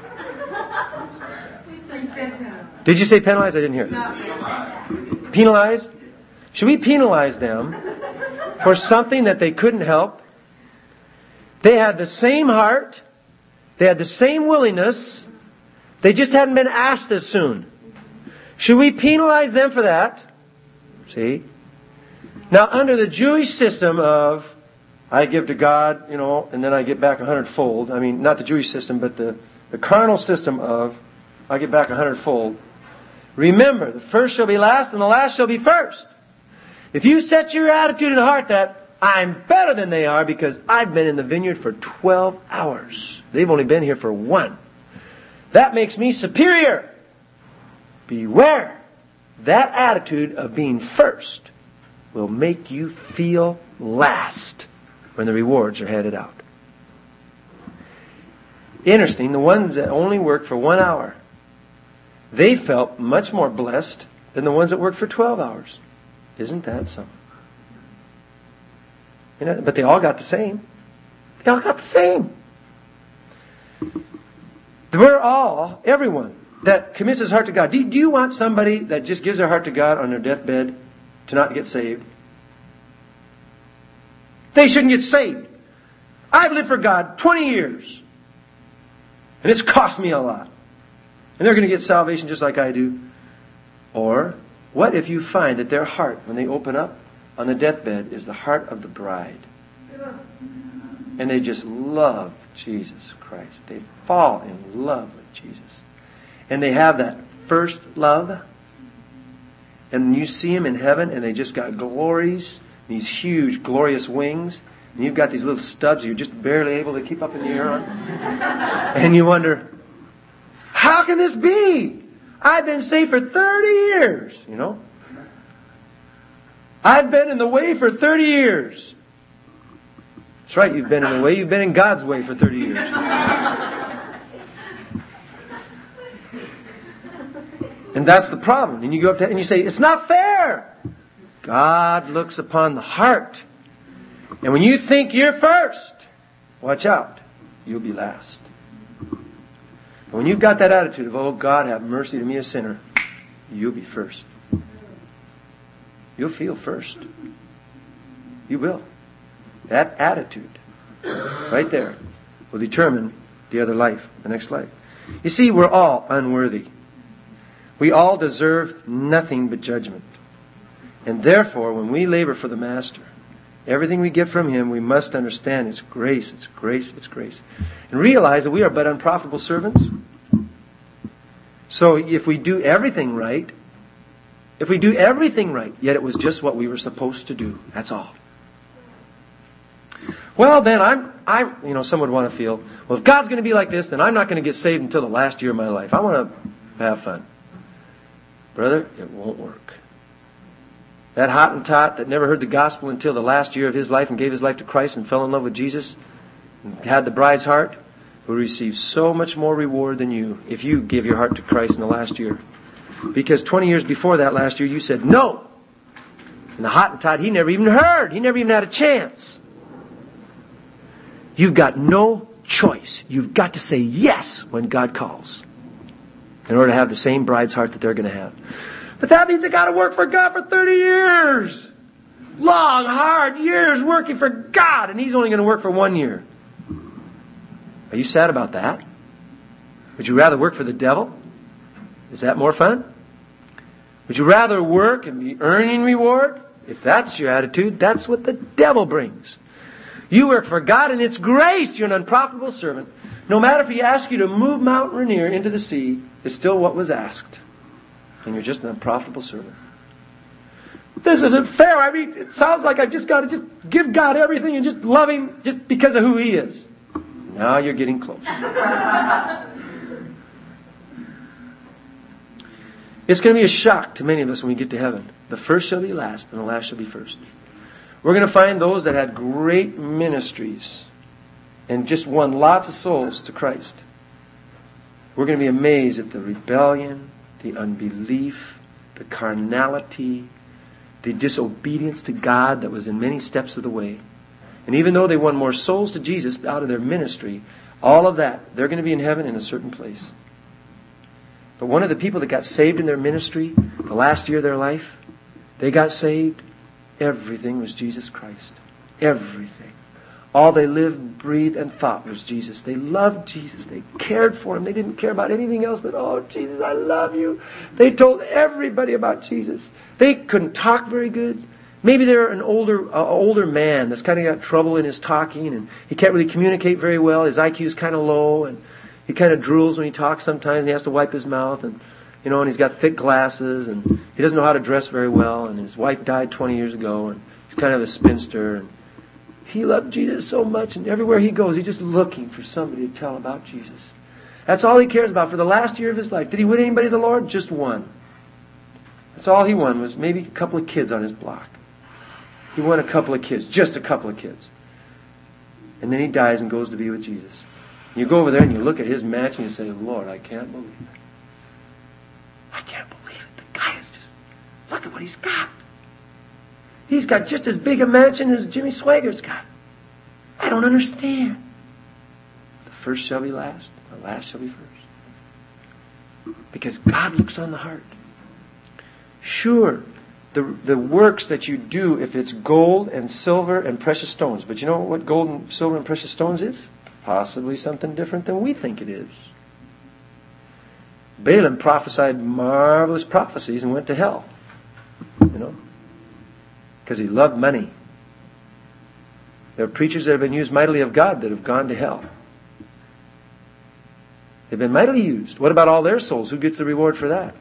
Did you say penalize? I didn't hear it. Penalize? Should we penalize them for something that they couldn't help? They had the same heart. They had the same willingness. They just hadn't been asked as soon. Should we penalize them for that? See? Now, under the Jewish system of I give to God, you know, and then I get back a hundredfold. I mean, not the Jewish system, but the, the carnal system of I get back a hundredfold. Remember, the first shall be last and the last shall be first. If you set your attitude and heart that I'm better than they are because I've been in the vineyard for twelve hours. They've only been here for one. That makes me superior. Beware. That attitude of being first will make you feel last when the rewards are handed out. Interesting, the ones that only worked for one hour, they felt much more blessed than the ones that worked for twelve hours. Isn't that something? You know, but they all got the same. They all got the same. We're all, everyone that commits his heart to God. Do, do you want somebody that just gives their heart to God on their deathbed to not get saved? They shouldn't get saved. I've lived for God twenty years. And it's cost me a lot. And they're going to get salvation just like I do. Or, what if you find that their heart, when they open up on the deathbed, is the heart of the bride? And they just love Jesus Christ. They fall in love with Jesus. And they have that first love. And you see them in heaven and they just got glories, these huge glorious wings. And you've got these little stubs you're just barely able to keep up in the air on. And you wonder, how can this be? I've been saved for thirty years, you know. I've been in the way for thirty years. That's right, you've been in the way. You've been in God's way for thirty years. And that's the problem. And you go up to and you say, it's not fair. God looks upon the heart. And when you think you're first, watch out. You'll be last. And when you've got that attitude of, oh, God, have mercy to me, a sinner, you'll be first. You'll feel first. You will. That attitude, right there, will determine the other life, the next life. You see, we're all unworthy. We all deserve nothing but judgment. And therefore, when we labor for the Master, everything we get from Him, we must understand it's grace, it's grace, it's grace. And realize that we are but unprofitable servants. So if we do everything right, if we do everything right, yet it was just what we were supposed to do, that's all. Well, then I'm, I, you know, some would want to feel, well, if God's going to be like this, then I'm not going to get saved until the last year of my life. I want to have fun. Brother, it won't work. That Hottentot that never heard the gospel until the last year of his life and gave his life to Christ and fell in love with Jesus and had the bride's heart will receive so much more reward than you if you give your heart to Christ in the last year. Because twenty years before that last year, you said no. And the Hottentot, he never even heard. He never even had a chance. You've got no choice. You've got to say yes when God calls in order to have the same bride's heart that they're going to have. But that means I got to work for God for thirty years. Long, hard years working for God, and He's only going to work for one year. Are you sad about that? Would you rather work for the devil? Is that more fun? Would you rather work and be earning reward? If that's your attitude, that's what the devil brings. You work for God and it's grace. You're an unprofitable servant. No matter if He asks you to move Mount Rainier into the sea, it's still what was asked. And you're just an unprofitable servant. This isn't fair. I mean, it sounds like I've just got to just give God everything and just love Him just because of who He is. Now you're getting close. It's going to be a shock to many of us when we get to heaven. The first shall be last, and the last shall be first. We're going to find those that had great ministries and just won lots of souls to Christ. We're going to be amazed at the rebellion, the unbelief, the carnality, the disobedience to God that was in many steps of the way. And even though they won more souls to Jesus out of their ministry, all of that, they're going to be in heaven in a certain place. But one of the people that got saved in their ministry, the last year of their life, they got saved. Everything was Jesus Christ. Everything. All they lived, breathed, and thought was Jesus. They loved Jesus. They cared for Him. They didn't care about anything else but, oh, Jesus, I love you. They told everybody about Jesus. They couldn't talk very good. Maybe they're an older uh, older man that's kind of got trouble in his talking, and he can't really communicate very well. His I Q is kind of low, and he kind of drools when he talks sometimes, and he has to wipe his mouth, and you know, and he's got thick glasses, and he doesn't know how to dress very well, and his wife died twenty years ago, and he's kind of a spinster, and he loved Jesus so much, and everywhere he goes, he's just looking for somebody to tell about Jesus. That's all he cares about for the last year of his life. Did he win anybody to the Lord? Just one. That's all he won, was maybe a couple of kids on his block. He won a couple of kids, just a couple of kids. And then he dies and goes to be with Jesus. You go over there and you look at his mansion and you say, Lord, I can't believe it. I can't believe it. The guy is just, look at what he's got. He's got just as big a mansion as Jimmy Swaggart has got. I don't understand. The first shall be last, the last shall be first. Because God looks on the heart. Sure, the the works that you do, if it's gold and silver and precious stones. But you know what gold and silver and precious stones is? Possibly something different than we think it is. Balaam prophesied marvelous prophecies and went to hell. You know? Because he loved money. There are preachers that have been used mightily of God that have gone to hell. They've been mightily used. What about all their souls? Who gets the reward for that?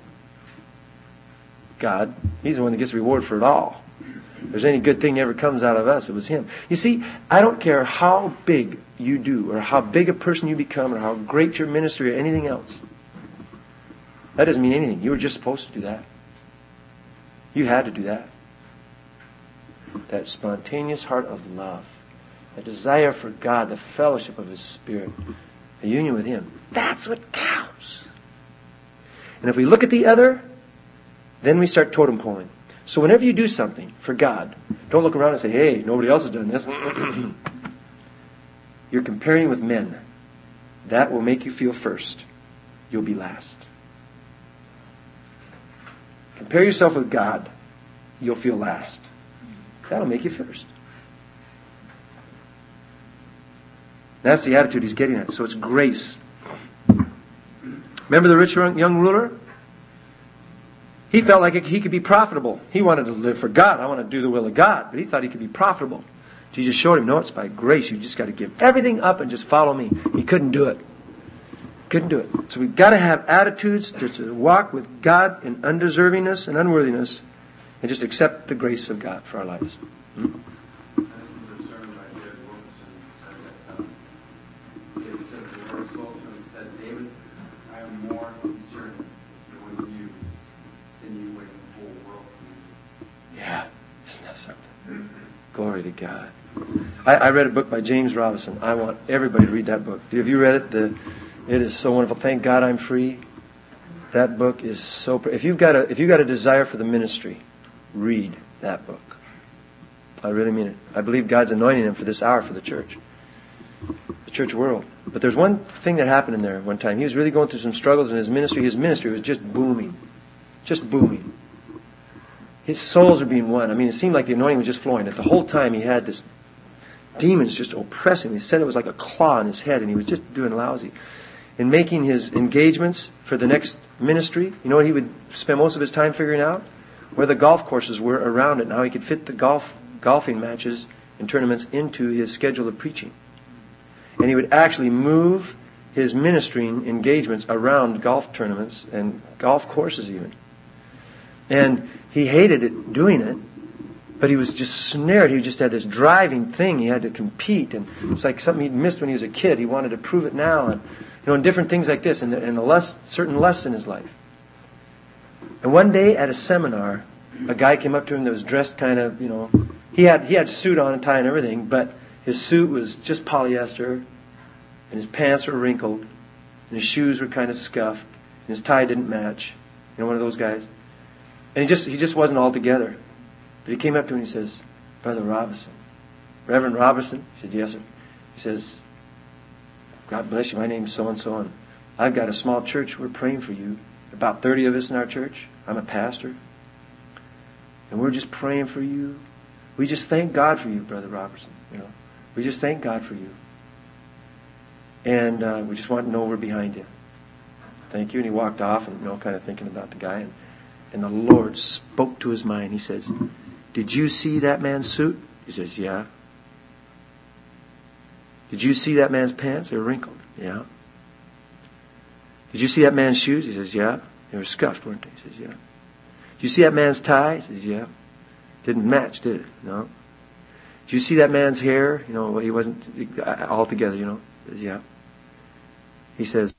God. He's the one that gets the reward for it all. If there's any good thing that ever comes out of us, it was Him. You see, I don't care how big you do, or how big a person you become, or how great your ministry, or anything else. That doesn't mean anything. You were just supposed to do that. You had to do that. That spontaneous heart of love, a desire for God, the fellowship of His Spirit, a union with Him. That's what counts. And if we look at the other, then we start totem poling. So whenever you do something for God, don't look around and say, hey, nobody else has done this. You're comparing with men. That will make you feel first. You'll be last. Compare yourself with God. You'll feel last. That'll make you first. That's the attitude he's getting at. So it's grace. Remember the rich young ruler? He felt like he could be profitable. He wanted to live for God. I want to do the will of God. But he thought he could be profitable. Jesus showed him, no, it's by grace. You just got to give everything up and just follow me. He couldn't do it. Couldn't do it. So we've got to have attitudes to, to walk with God in undeservingness and unworthiness and just accept the grace of God for our lives. Hmm? Glory to God. I, I read a book by James Robison. I want everybody to read that book. Have you read it? The, it is so wonderful. Thank God I'm Free. That book is so... If you've got a if you've got a desire for the ministry, read that book. I really mean it. I believe God's anointing him for this hour for the church. the church world. But there's one thing that happened in there one time. He was really going through some struggles in his ministry. His ministry was just booming. Just booming. His souls are being won. I mean, it seemed like the anointing was just flowing. That the whole time he had this demons just oppressing him. He said it was like a claw in his head, and he was just doing lousy. In making his engagements for the next ministry, you know what he would spend most of his time figuring out? Where the golf courses were around it, and how he could fit the golf golfing matches and tournaments into his schedule of preaching. And he would actually move his ministering engagements around golf tournaments and golf courses even. And he hated it doing it, but he was just snared. He just had this driving thing. He had to compete, and it's like something he'd missed when he was a kid. He wanted to prove it now, and you know, and different things like this, and, and a less, certain lust in his life. And one day at a seminar, a guy came up to him that was dressed kind of, you know, he had he had a suit on and tie and everything, but his suit was just polyester, and his pants were wrinkled, and his shoes were kind of scuffed, and his tie didn't match. You know, one of those guys. And he just he just wasn't all together. But he came up to him and he says, "Brother Robertson, Reverend Robertson." He said, "Yes, sir." He says, "God bless you. My name's so-and-so, and I've got a small church. We're praying for you. About thirty of us in our church. I'm a pastor. And we're just praying for you. We just thank God for you, Brother Robertson. You know, we just thank God for you. And uh, we just want to know we're behind you. Thank you." And he walked off, and you know, kind of thinking about the guy. And, and the Lord spoke to his mind. He says, "Did you see that man's suit?" He says, "Yeah." "Did you see that man's pants? They were wrinkled." "Yeah." "Did you see that man's shoes?" He says, "Yeah." "They were scuffed, weren't they?" He says, "Yeah." "Did you see that man's tie?" He says, "Yeah." "Didn't match, did it?" "No." "Did you see that man's hair? You know, he wasn't all together, you know?" He says, "Yeah." He says,